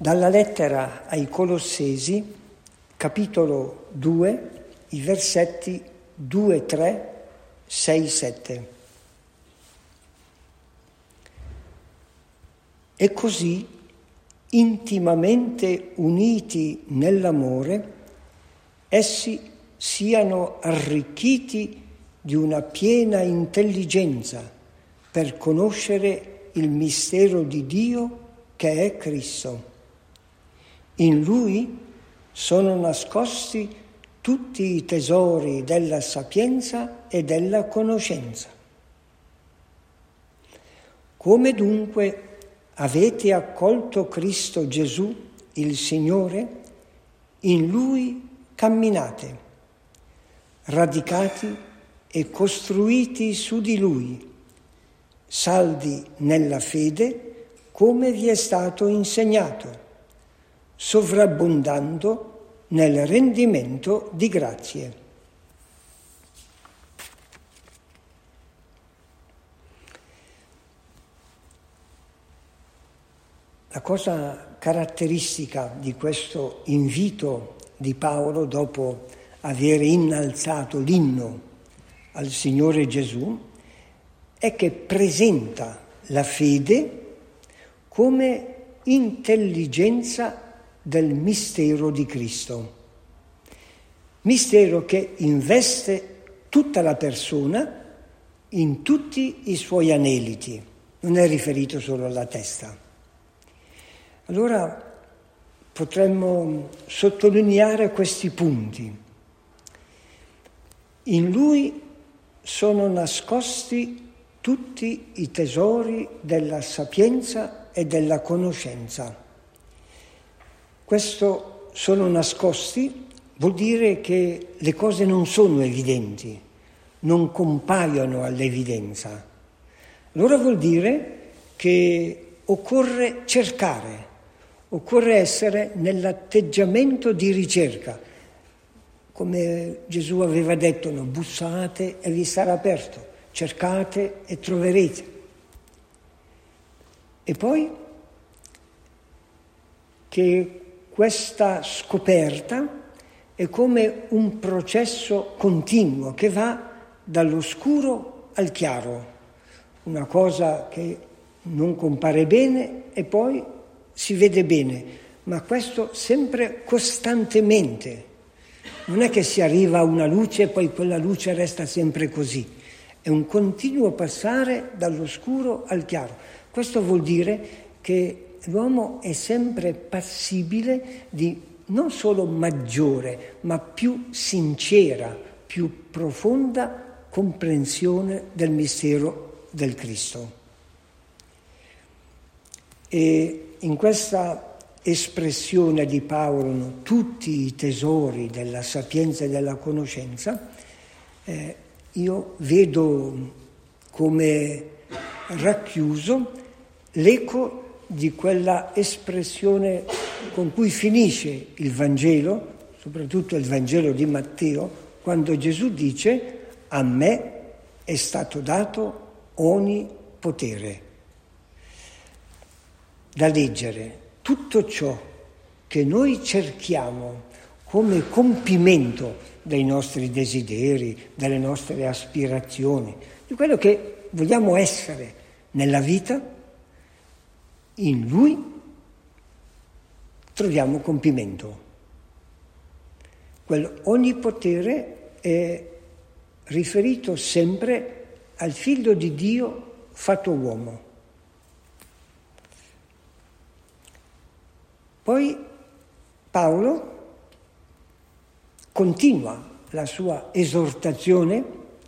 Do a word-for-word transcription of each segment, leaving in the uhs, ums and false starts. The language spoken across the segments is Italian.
Dalla lettera ai Colossesi, capitolo due, i versetti due, tre, sei, sette. E così, intimamente uniti nell'amore, essi siano arricchiti di una piena intelligenza per conoscere il mistero di Dio che è Cristo. In Lui sono nascosti tutti i tesori della sapienza e della conoscenza. Come dunque avete accolto Cristo Gesù, il Signore, in Lui camminate, radicati e costruiti su di Lui, saldi nella fede come vi è stato insegnato, sovrabbondando nel rendimento di grazie. La cosa caratteristica di questo invito di Paolo, dopo aver innalzato l'inno al Signore Gesù, è che presenta la fede come intelligenza del mistero di Cristo. Mistero che investe tutta la persona in tutti i suoi aneliti, non è riferito solo alla testa. Allora potremmo sottolineare questi punti. In Lui sono nascosti tutti i tesori della sapienza e della conoscenza. Questo sono nascosti vuol dire che le cose non sono evidenti, non compaiono all'evidenza. Allora vuol dire che occorre cercare, occorre essere nell'atteggiamento di ricerca. Come Gesù aveva detto, no? Bussate e vi sarà aperto, cercate e troverete. E poi che questa scoperta è come un processo continuo che va dall'oscuro al chiaro, una cosa che non compare bene e poi si vede bene, ma questo sempre costantemente. Non è che si arriva a una luce e poi quella luce resta sempre così, è un continuo passare dall'oscuro al chiaro. Questo vuol dire che l'uomo è sempre passibile di non solo maggiore, ma più sincera, più profonda comprensione del mistero del Cristo. E in questa espressione di Paolo, no, tutti i tesori della sapienza e della conoscenza, eh, io vedo come racchiuso l'eco di quella espressione con cui finisce il Vangelo, soprattutto il Vangelo di Matteo, quando Gesù dice: a me è stato dato ogni potere. Da leggere tutto ciò che noi cerchiamo come compimento dei nostri desideri, delle nostre aspirazioni, di quello che vogliamo essere nella vita, in Lui troviamo compimento. Quello onnipotere è riferito sempre al Figlio di Dio fatto uomo. Poi Paolo continua la sua esortazione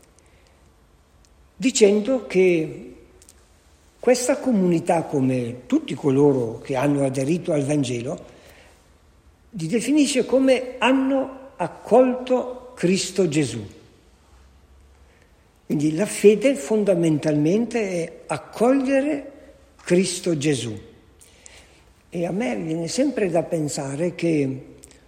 dicendo che questa comunità, come tutti coloro che hanno aderito al Vangelo, li definisce come hanno accolto Cristo Gesù. Quindi la fede fondamentalmente è accogliere Cristo Gesù. E a me viene sempre da pensare che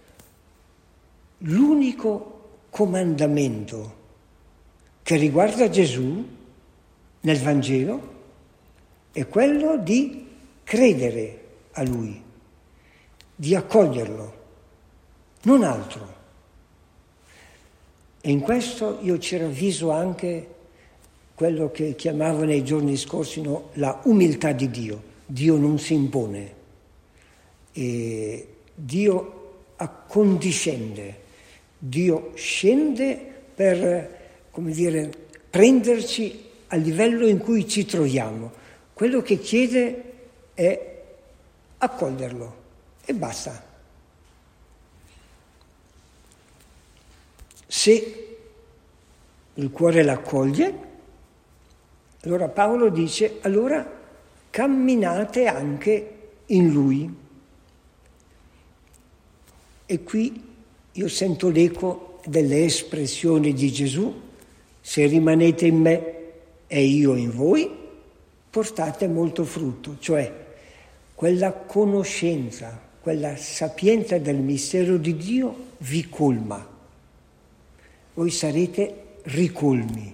l'unico comandamento che riguarda Gesù nel Vangelo è quello di credere a Lui, di accoglierlo, non altro. E in questo io ci ravviso anche quello che chiamavo nei giorni scorsi, no, la umiltà di Dio. Dio non si impone, e Dio accondiscende, Dio scende per, come dire, prenderci al livello in cui ci troviamo. Quello che chiede è accoglierlo e basta. Se il cuore l'accoglie, allora Paolo dice, allora camminate anche in Lui. E qui io sento l'eco delle espressioni di Gesù: se rimanete in me e io in voi, portate molto frutto, cioè quella conoscenza, quella sapienza del mistero di Dio vi colma. Voi sarete ricolmi.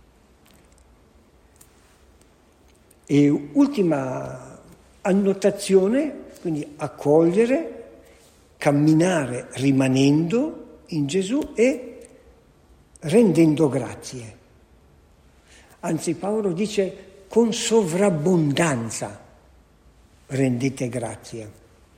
E ultima annotazione, quindi accogliere, camminare rimanendo in Gesù e rendendo grazie. Anzi, Paolo dice con sovrabbondanza rendete grazie.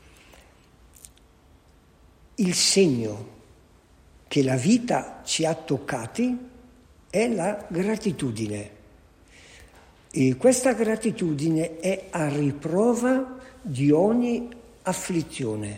Il segno che la vita ci ha toccati è la gratitudine. E questa gratitudine è a riprova di ogni afflizione,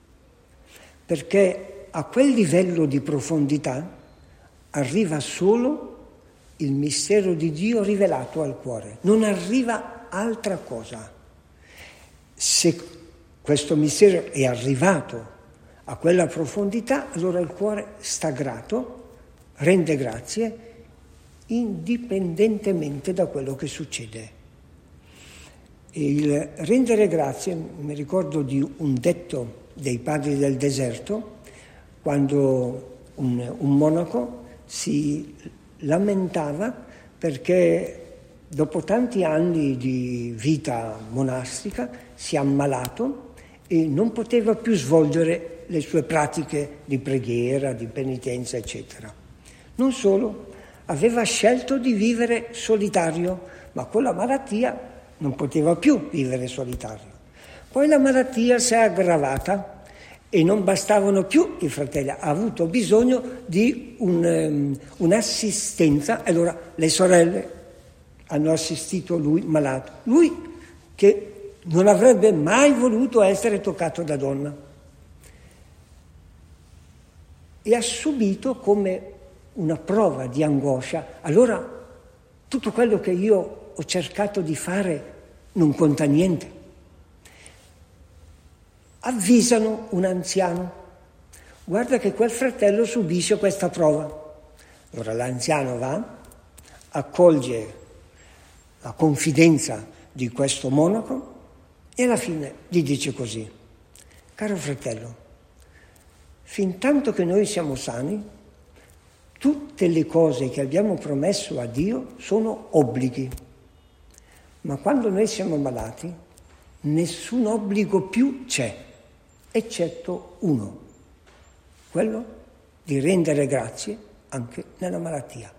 perché a quel livello di profondità arriva solo il mistero di Dio rivelato al cuore, non arriva altra cosa. Se questo mistero è arrivato a quella profondità, allora il cuore sta grato, rende grazie, indipendentemente da quello che succede. E il rendere grazie, mi ricordo di un detto dei padri del deserto, quando un, un monaco si lamentava perché dopo tanti anni di vita monastica si è ammalato e non poteva più svolgere le sue pratiche di preghiera, di penitenza, eccetera. Non solo, aveva scelto di vivere solitario, ma con la malattia non poteva più vivere solitario. Poi la malattia si è aggravata e non bastavano più i fratelli, ha avuto bisogno di un, um, un'assistenza. Allora le sorelle hanno assistito lui malato, lui che non avrebbe mai voluto essere toccato da donna, e ha subito come una prova di angoscia. Allora tutto quello che io ho cercato di fare non conta niente. Avvisano un anziano: guarda che quel fratello subisce questa prova. Allora l'anziano va, accoglie la confidenza di questo monaco e alla fine gli dice così: caro fratello, fin tanto che noi siamo sani, tutte le cose che abbiamo promesso a Dio sono obblighi, ma quando noi siamo malati nessun obbligo più c'è, eccetto uno, quello di rendere grazie anche nella malattia.